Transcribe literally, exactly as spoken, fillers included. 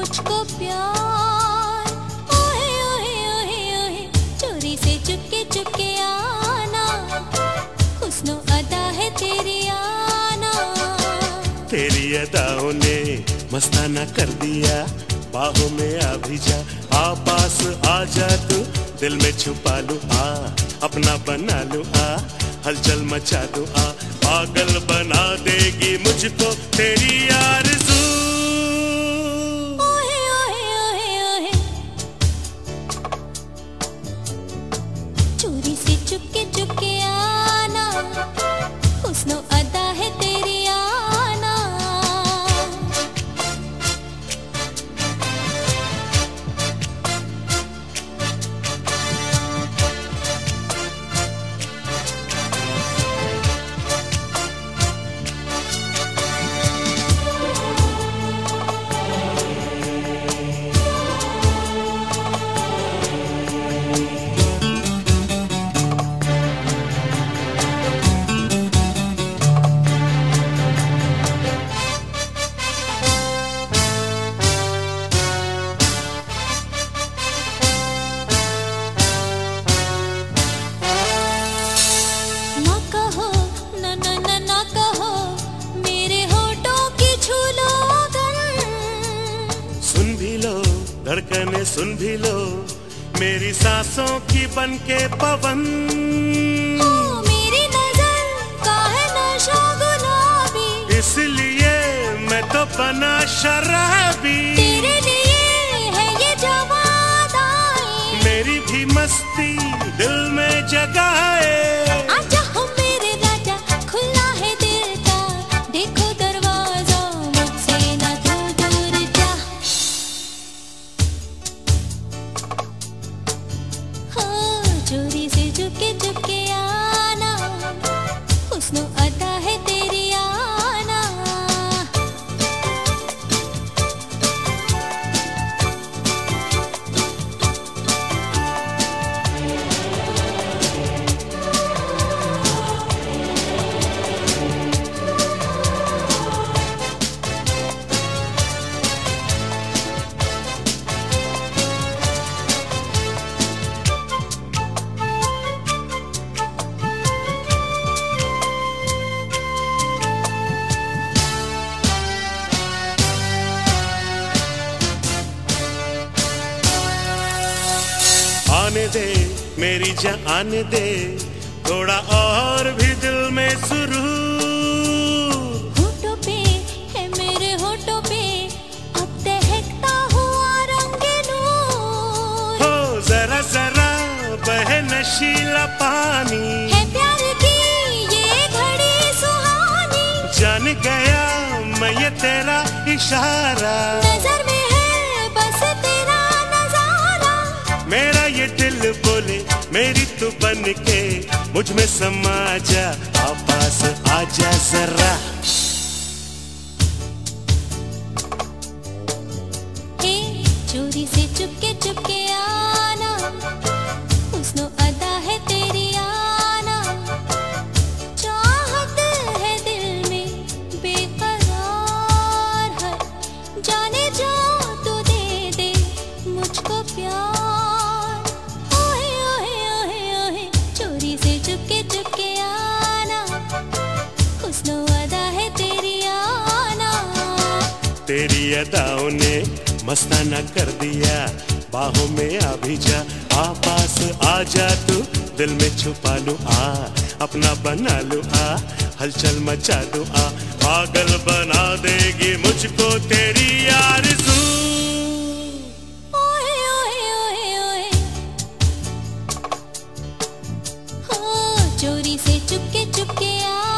मुझको प्यार। ओहे ओहे ओहे ओहे चोरी से चुपके चुपके आना, हुस्नो अदा है तेरी आना। तेरी अदाओं ने मस्ताना कर दिया, बाहों में आ भी जा, आ पास आ जा तू, दिल में छुपा लूं, आ अपना बना लूं, आ हलचल मचा दूं, आ पागल बना देगी मुझको तेरी आरज़ू। ओहे ओहे ओहे ओहे चोरी से चुपके चुपके आना, हुस्नो अदा है तेरी आना। धड़कने सुन भी लो मेरी सांसों की बनके पवन। ओ मेरी नजर का है नशा गुलाबी, इसलिए मैं तो बना शराबी। तेरे लिए है ये जवादाई, मेरी भी मस्ती दिल में जगाए। आजा हो मेरे राजा खुला है दिल का, देखो दरवाजा मुझसे ना तू दूर जा। चोरी से चुपके चुपके आना, हुस्नो अदा है तेरी आना। आने दे मेरी जान आने दे, थोड़ा और भी दिल में सुरूर। होठों पे है मेरे होठों पे अब दहकता हुआ रंग नूर। हो जरा जरा बहे नशीला पानी, है प्यार की ये घड़ी सुहानी। जान गया मैं ये तेरा इशारा, नजर में है बस तेरा नजारा। मेरा ये दिल बोले मेरी तू बन के मुझ में समा जा, आ पास आजा जरा। हे चोरी से चुपके चुपके आना, हुस्नो अदा है तेरी आना। चाहत है दिल में बेकरार है, जाने जा तू दे दे मुझको प्यार। ओहे ओहे ओहे ओहे चोरी से चुपके चुपके आना, हुस्नो अदा है तेरी आना। तेरी अदाओं ने मस्ताना कर दिया, बाहों में आ भी जा, आ पास आ जा तू, दिल में छुपा लूं, आ अपना बना लूं, आ हलचल मचा दूं, आ पागल बना देगी मुझको तेरी आरज़ू। ओए ओए ओए ओए हो चोरी से चुपके चुपके आ